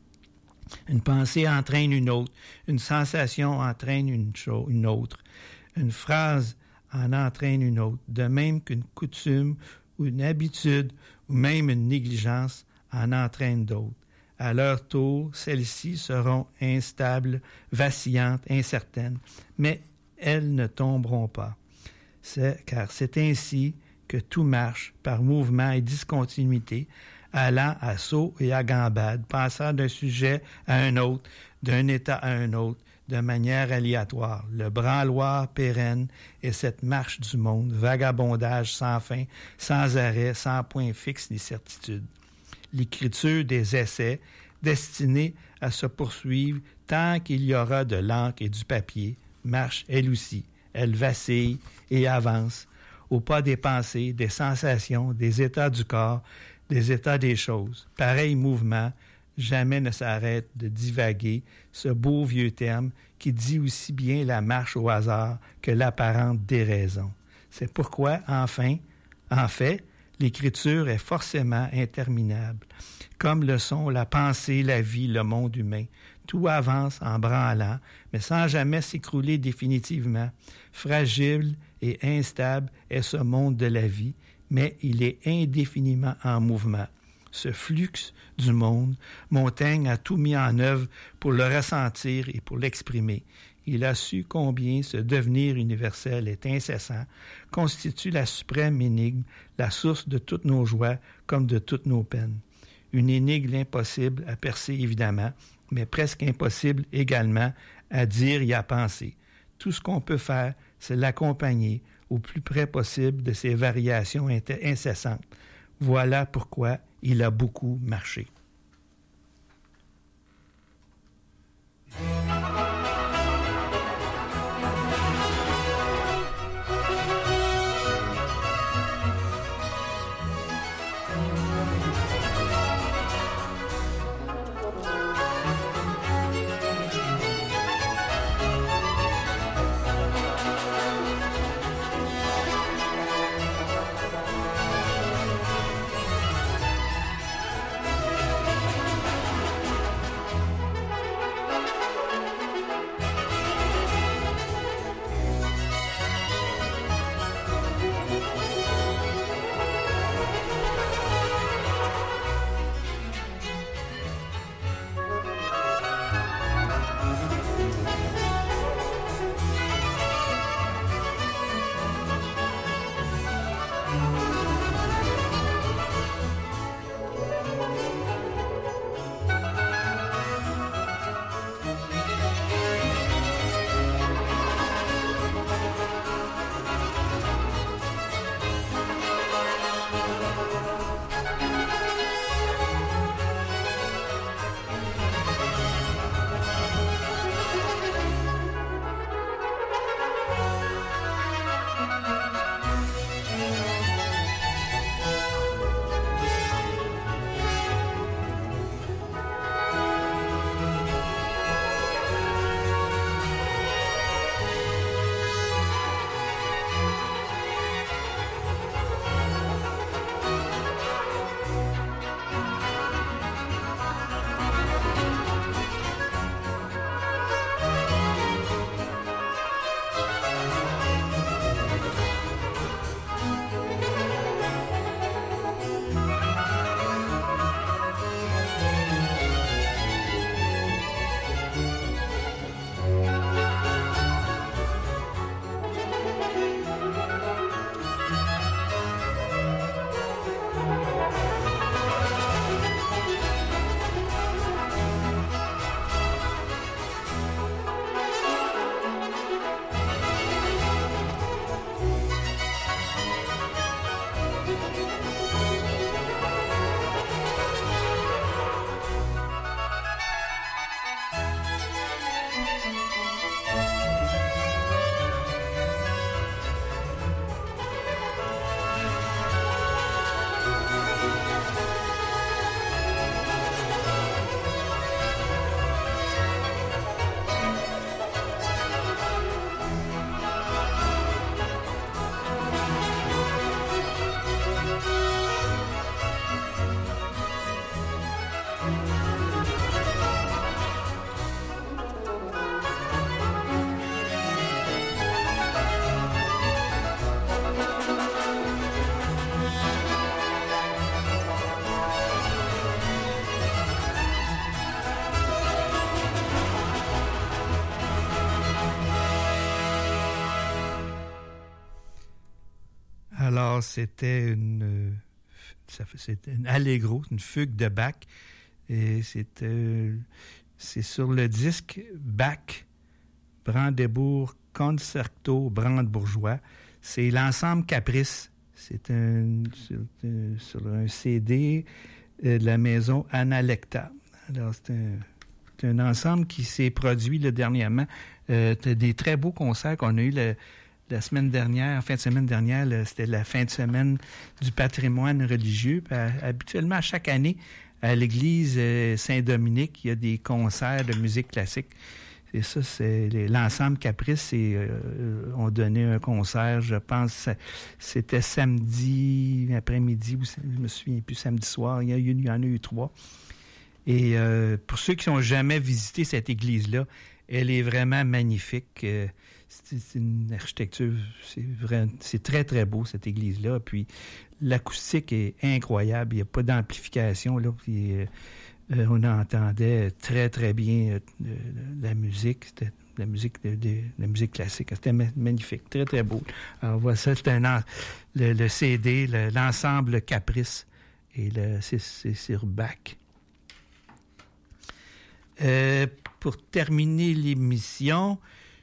Une pensée entraîne une autre, une sensation entraîne une, chose, une autre, une phrase en entraîne une autre, de même qu'une coutume ou une habitude ou même une négligence en entraîne d'autres. À leur tour, celles-ci seront instables, vacillantes, incertaines, mais elles ne tomberont pas. C'est, car c'est ainsi que tout marche par mouvement et discontinuité, allant à saut et à gambade, passant d'un sujet à un autre, d'un état à un autre, de manière aléatoire. Le branloir pérenne est cette marche du monde, vagabondage sans fin, sans arrêt, sans point fixe ni certitude. L'écriture des essais, destinée à se poursuivre tant qu'il y aura de l'encre et du papier, marche elle aussi. Elle vacille et avance au pas des pensées, des sensations, des états du corps, des états des choses. Pareil mouvement, jamais ne s'arrête de divaguer, ce beau vieux terme qui dit aussi bien la marche au hasard que l'apparente déraison. C'est pourquoi, enfin, en fait, l'écriture est forcément interminable, comme le sont la pensée, la vie, le monde humain. Tout avance en branlant, mais sans jamais s'écrouler définitivement. Fragile et instable est ce monde de la vie, mais il est indéfiniment en mouvement. Ce flux du monde, Montaigne a tout mis en œuvre pour le ressentir et pour l'exprimer. Il a su combien ce devenir universel est incessant, constitue la suprême énigme, la source de toutes nos joies comme de toutes nos peines. Une énigme impossible à percer évidemment, mais presque impossible également à dire et à penser. Tout ce qu'on peut faire, c'est l'accompagner au plus près possible de ces variations incessantes. Voilà pourquoi il a beaucoup marché. Alors, c'était une, c'était une allegro, une fugue de Bach. Et c'était, c'est sur le disque Bach, Brandebourg Concerto brandebourgeois. C'est l'ensemble Caprice. C'est un, sur, sur un C D de la maison Analecta. Alors, c'est un, c'est un ensemble qui s'est produit là, dernièrement. Euh, des très beaux concerts qu'on a eu le, la semaine dernière, en fin de semaine dernière, là, c'était la fin de semaine du patrimoine religieux. Puis, habituellement, à chaque année, à l'église euh, Saint-Dominique, il y a des concerts de musique classique. Et ça, c'est les, l'ensemble Caprice, et, euh, ont donné un concert, je pense, c'était samedi après-midi, ou je me souviens plus, samedi soir, il y, a eu, il y en a eu trois. Et euh, pour ceux qui n'ont jamais visité cette église-là, elle est vraiment magnifique. Euh, c'est, c'est une architecture, c'est, vrai, c'est très, très beau, cette église-là. Puis l'acoustique est incroyable. Il n'y a pas d'amplification, là. Puis, euh, euh, on entendait très, très bien euh, la musique. C'était la musique, de, de, la musique classique. C'était ma- magnifique, très, très beau. Alors, voilà, ça, c'est un, le, le C D, le, l'ensemble Caprice. Et le, c'est, c'est sur Bach. Euh, pour terminer l'émission,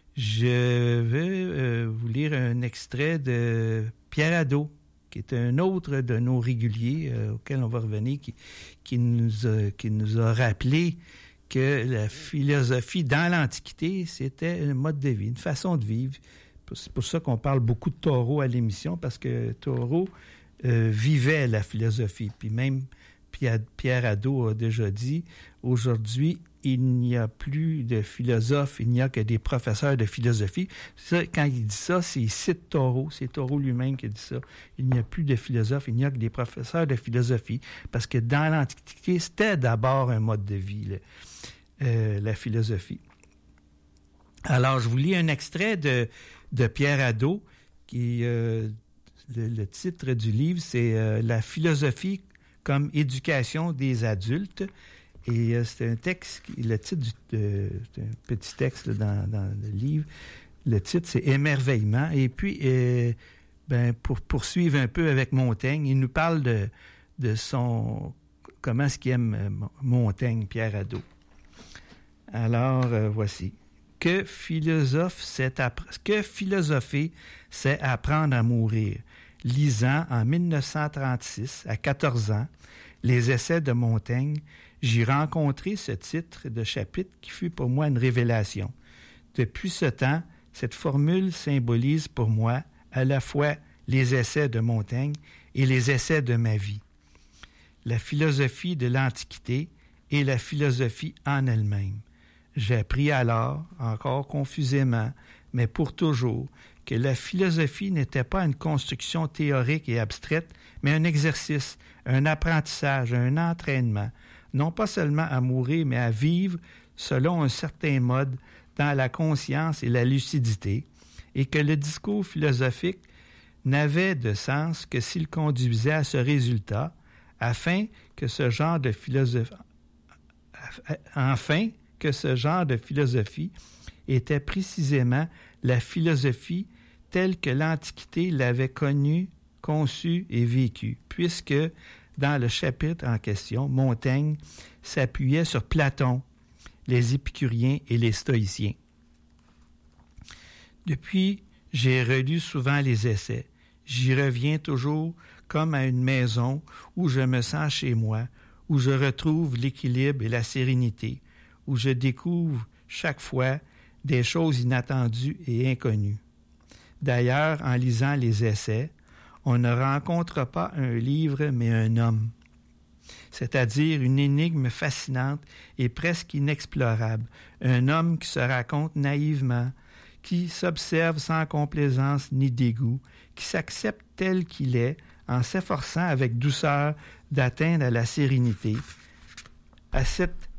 je vais euh, vous lire un extrait de Pierre Hadot, qui est un autre de nos réguliers euh, auquel on va revenir, qui, qui, nous a, qui nous a rappelé que la philosophie dans l'Antiquité, c'était un mode de vie, une façon de vivre. C'est pour ça qu'on parle beaucoup de Thoreau à l'émission, parce que Thoreau euh, vivait la philosophie. Puis même Pierre, Pierre Hadot a déjà dit, aujourd'hui, il n'y a plus de philosophes, il n'y a que des professeurs de philosophie. Ça, quand il dit ça, c'est, il cite Thoreau, c'est Thoreau lui-même qui dit ça. Il n'y a plus de philosophes, il n'y a que des professeurs de philosophie. Parce que dans l'Antiquité, c'était d'abord un mode de vie, là, euh, la philosophie. Alors, je vous lis un extrait de, de Pierre Hadot, qui, euh, le, le titre du livre, c'est euh, « La philosophie comme éducation des adultes ». Et euh, c'est un texte, le titre du euh, c'est un petit texte là, dans, dans le livre. Le titre, c'est Émerveillement. Et puis, euh, ben, pour poursuivre un peu avec Montaigne, il nous parle de, de son... Comment est-ce qu'il aime euh, Montaigne, Pierre Hadot. Alors, euh, voici. Que philosophe, c'est appre- que philosopher, c'est apprendre à mourir. Lisant en dix-neuf cent trente-six, à quatorze ans, les essais de Montaigne, j'y rencontrai ce titre de chapitre qui fut pour moi une révélation. Depuis ce temps, cette formule symbolise pour moi à la fois les essais de Montaigne et les essais de ma vie. La philosophie de l'Antiquité et la philosophie en elle-même. J'ai appris alors, encore confusément, mais pour toujours, que la philosophie n'était pas une construction théorique et abstraite, mais un exercice, un apprentissage, un entraînement, non pas seulement à mourir, mais à vivre selon un certain mode dans la conscience et la lucidité, et que le discours philosophique n'avait de sens que s'il conduisait à ce résultat, afin que ce genre de philosophie, enfin que ce genre de philosophie était précisément la philosophie telle que l'Antiquité l'avait connue, conçue et vécue, puisque dans le chapitre en question, Montaigne s'appuyait sur Platon, les épicuriens et les stoïciens. Depuis, j'ai relu souvent les essais. J'y reviens toujours comme à une maison où je me sens chez moi, où je retrouve l'équilibre et la sérénité, où je découvre chaque fois des choses inattendues et inconnues. D'ailleurs, en lisant les essais, on ne rencontre pas un livre, mais un homme, c'est-à-dire une énigme fascinante et presque inexplorable, un homme qui se raconte naïvement, qui s'observe sans complaisance ni dégoût, qui s'accepte tel qu'il est, en s'efforçant avec douceur d'atteindre à la sérénité, à cette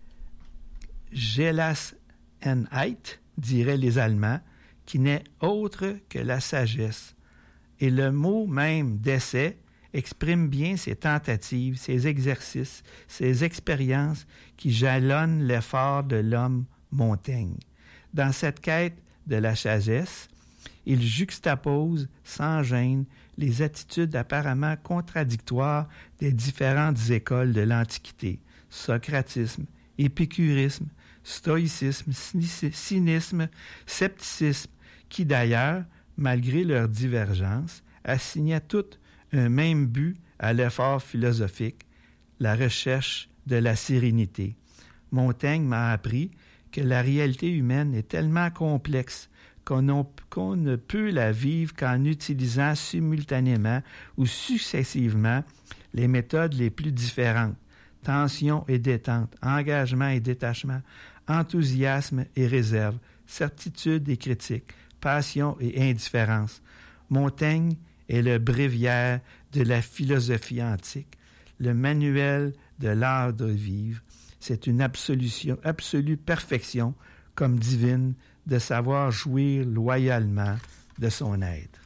Gelassenheit, diraient les Allemands, qui n'est autre que la sagesse. Et le mot même d'essai exprime bien ces tentatives, ces exercices, ces expériences qui jalonnent l'effort de l'homme Montaigne. Dans cette quête de la sagesse, il juxtapose sans gêne les attitudes apparemment contradictoires des différentes écoles de l'Antiquité, socratisme, épicurisme, stoïcisme, cynisme, scepticisme, qui d'ailleurs, malgré leurs divergences, assignaient toutes un même but à l'effort philosophique, la recherche de la sérénité. Montaigne m'a appris que la réalité humaine est tellement complexe qu'on, qu'on ne peut la vivre qu'en utilisant simultanément ou successivement les méthodes les plus différentes, tension et détente, engagement et détachement, enthousiasme et réserve, certitude et critique, passion et indifférence. Montaigne est le bréviaire de la philosophie antique, le manuel de l'art de vivre. C'est une absolution, absolue perfection, comme divine, de savoir jouir loyalement de son être.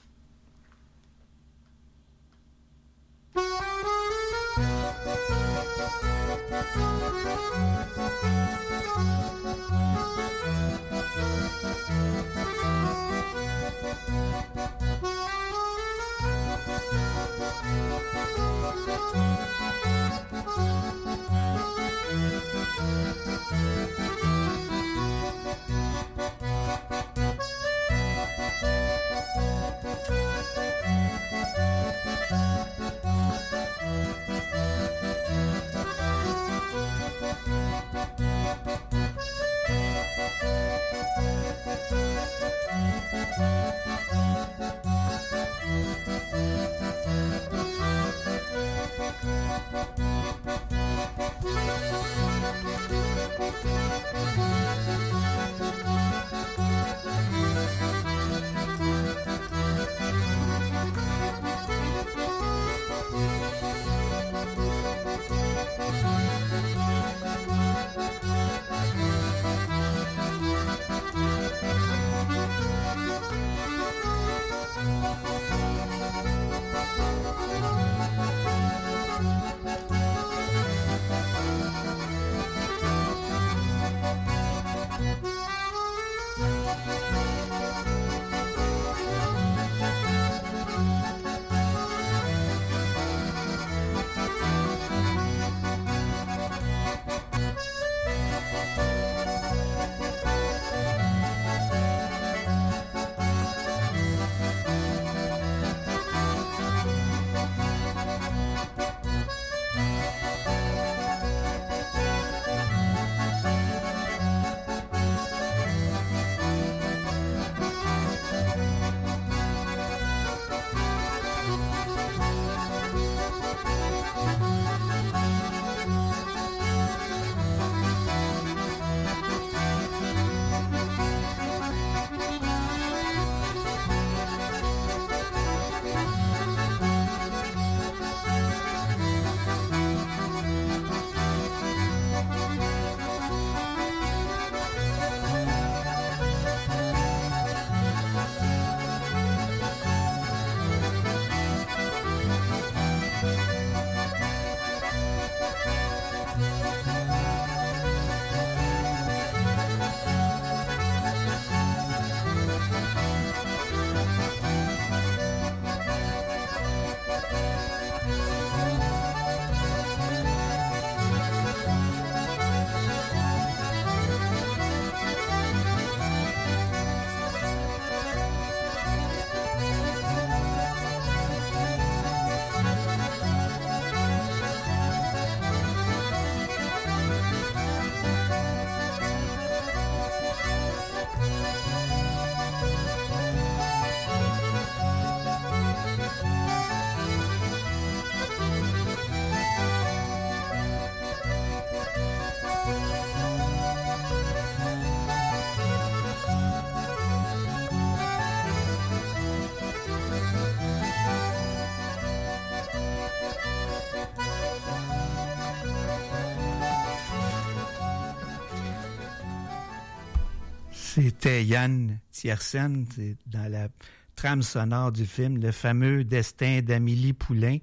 C'était Yann Tiersen, c'est dans la trame sonore du film, le fameux Destin d'Amélie Poulain.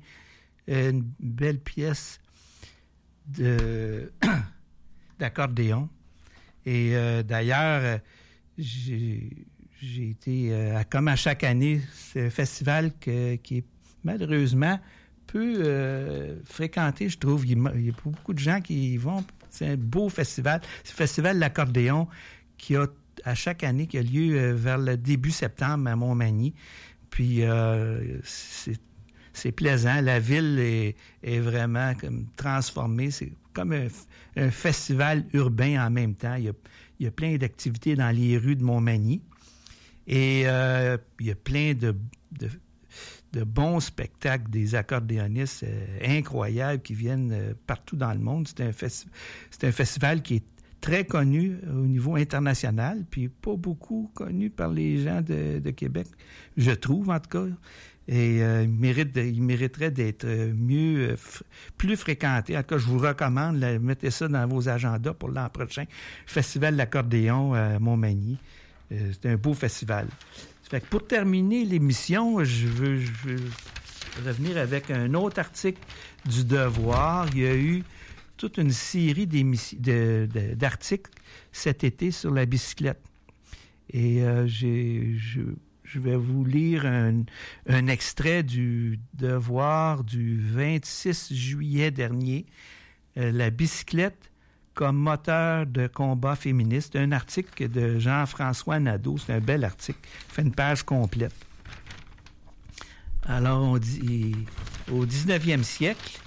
Une belle pièce de d'accordéon. Et euh, d'ailleurs, j'ai, j'ai été, euh, comme à chaque année, ce festival que, qui est malheureusement peu euh, fréquenté, je trouve. Il y a beaucoup de gens qui y vont. C'est un beau festival. C'est le festival de l'accordéon qui a à chaque année, qui a lieu euh, vers le début septembre à Montmagny. Puis euh, c'est, c'est plaisant. La ville est, est vraiment comme transformée. C'est comme un, un festival urbain en même temps. Il y a, il y a plein d'activités dans les rues de Montmagny. Et euh, il y a plein de, de, de bons spectacles, des accordéonistes euh, incroyables qui viennent euh, partout dans le monde. C'est un, festi- c'est un festival qui est très connu au niveau international, puis pas beaucoup connu par les gens de, de Québec, je trouve en tout cas. et euh, il, mérite de, il mériterait d'être mieux, euh, f- plus fréquenté. En tout cas, je vous recommande, là, mettez ça dans vos agendas pour l'an prochain. Festival de l'accordéon à Montmagny. Euh, c'est un beau festival. Fait que pour terminer l'émission, je veux, je veux revenir avec un autre article du Devoir. Il y a eu toute une série de, de, d'articles cet été sur la bicyclette. Et euh, j'ai... Je, Je vais vous lire un, un extrait du Devoir du vingt-six juillet dernier, euh, La bicyclette comme moteur de combat féministe, un article de Jean-François Nadeau. C'est un bel article, il fait une page complète. Alors, on dit, au dix-neuvième siècle,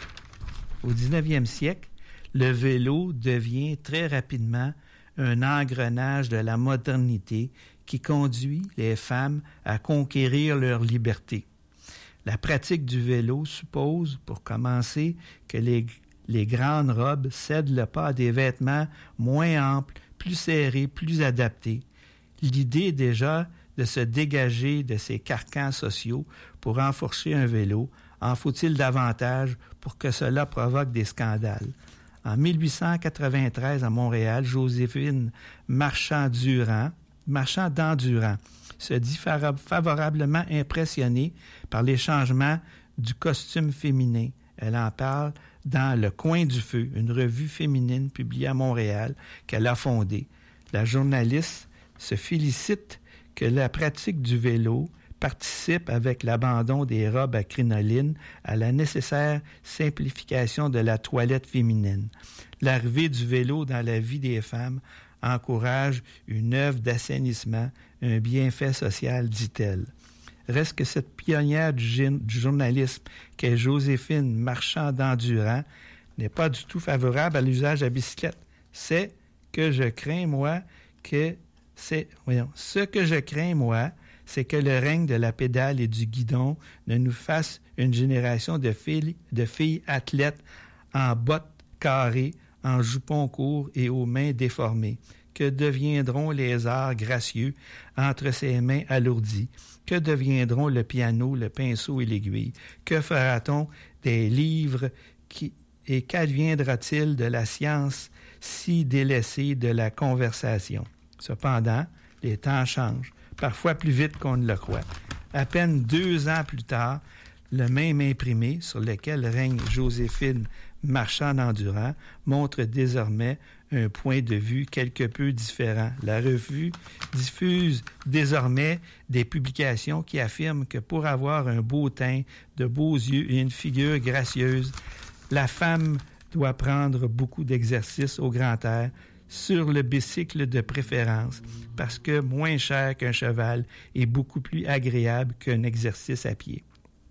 au dix-neuvième siècle, le vélo devient très rapidement un engrenage de la modernité qui conduit les femmes à conquérir leur liberté. La pratique du vélo suppose, pour commencer, que les, les grandes robes cèdent le pas à des vêtements moins amples, plus serrés, plus adaptés. L'idée déjà de se dégager de ces carcans sociaux pour enfourcher un vélo, en faut-il davantage pour que cela provoque des scandales? En mille huit cent quatre-vingt-treize, à Montréal, Joséphine Marchand-Durand, Marchand d'Endurant, se dit favorablement impressionnée par les changements du costume féminin. Elle en parle dans Le Coin du Feu, une revue féminine publiée à Montréal qu'elle a fondée. La journaliste se félicite que la pratique du vélo participe avec l'abandon des robes à crinoline à la nécessaire simplification de la toilette féminine. L'arrivée du vélo dans la vie des femmes encourage une œuvre d'assainissement, un bienfait social, dit-elle. Reste que cette pionnière du, gé- du journalisme qu'est Joséphine Marchand d'Endurant n'est pas du tout favorable à l'usage de la bicyclette. C'est que je crains, moi, que c'est... Voyons, ce que je crains, moi, c'est que le règne de la pédale et du guidon ne nous fasse une génération de filles, de filles athlètes en bottes carrées, en jupons courts et aux mains déformées. Que deviendront les arts gracieux entre ses mains alourdies? Que deviendront le piano, le pinceau et l'aiguille? Que fera-t-on des livres qui, et qu'adviendra-t-il de la science si délaissée de la conversation? Cependant, les temps changent, parfois plus vite qu'on ne le croit. À peine deux ans plus tard, le même imprimé sur lequel règne Joséphine Marchand d'Endurant montre désormais un point de vue quelque peu différent. La revue diffuse désormais des publications qui affirment que pour avoir un beau teint, de beaux yeux et une figure gracieuse, la femme doit prendre beaucoup d'exercices au grand air, sur le bicycle de préférence, parce que moins cher qu'un cheval et beaucoup plus agréable qu'un exercice à pied.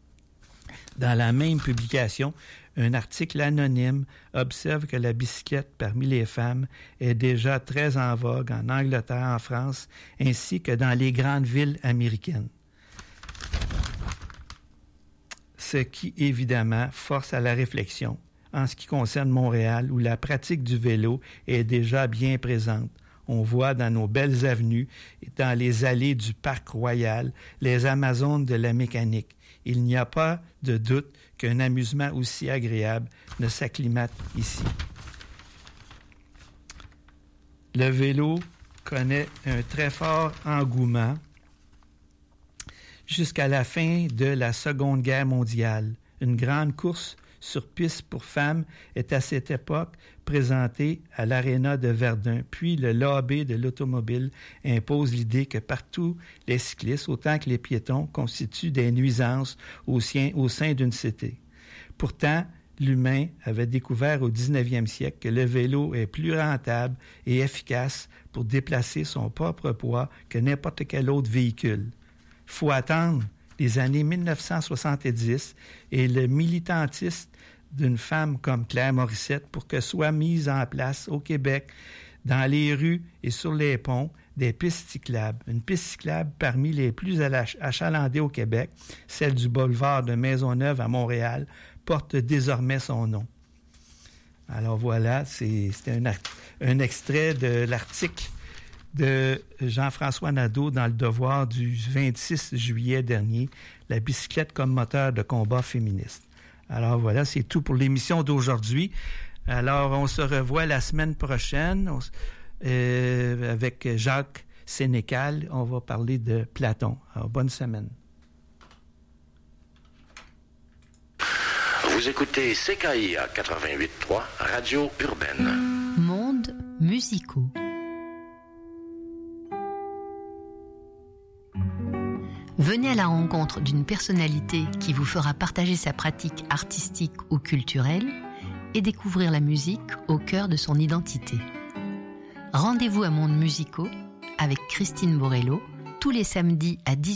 Dans la même publication, un article anonyme observe que la bicyclette parmi les femmes est déjà très en vogue en Angleterre, en France, ainsi que dans les grandes villes américaines. Ce qui, évidemment, force à la réflexion en ce qui concerne Montréal, où la pratique du vélo est déjà bien présente. On voit dans nos belles avenues et dans les allées du Parc Royal les Amazones de la mécanique. Il n'y a pas de doute qu'un amusement aussi agréable ne s'acclimate ici. Le vélo connaît un très fort engouement jusqu'à la fin de la Seconde Guerre mondiale. Une grande course sur piste pour femmes est à cette époque présentée à l'Aréna de Verdun. Puis le lobby de l'automobile impose l'idée que partout les cyclistes, autant que les piétons, constituent des nuisances au sein, au sein d'une cité. Pourtant, l'humain avait découvert au dix-neuvième siècle que le vélo est plus rentable et efficace pour déplacer son propre poids que n'importe quel autre véhicule. Il faut attendre les années mille neuf cent soixante-dix et le militantisme d'une femme comme Claire Morissette pour que soient mises en place au Québec, dans les rues et sur les ponts, des pistes cyclables. Une piste cyclable parmi les plus achalandées au Québec, celle du boulevard de Maisonneuve à Montréal, porte désormais son nom. Alors voilà, c'est, c'est un, un extrait de l'article de Jean-François Nadeau dans Le Devoir du vingt-six juillet dernier, la bicyclette comme moteur de combat féministe. Alors voilà, c'est tout pour l'émission d'aujourd'hui. Alors, on se revoit la semaine prochaine on, euh, avec Jacques Sénécal. On va parler de Platon. Alors, bonne semaine. Vous écoutez C K I A quatre-vingt-huit virgule trois, Radio Urbaine. Mondes musicaux. Venez à la rencontre d'une personnalité qui vous fera partager sa pratique artistique ou culturelle et découvrir la musique au cœur de son identité. Rendez-vous à Mondes musicaux avec Christine Borello tous les samedis à dix-huit heures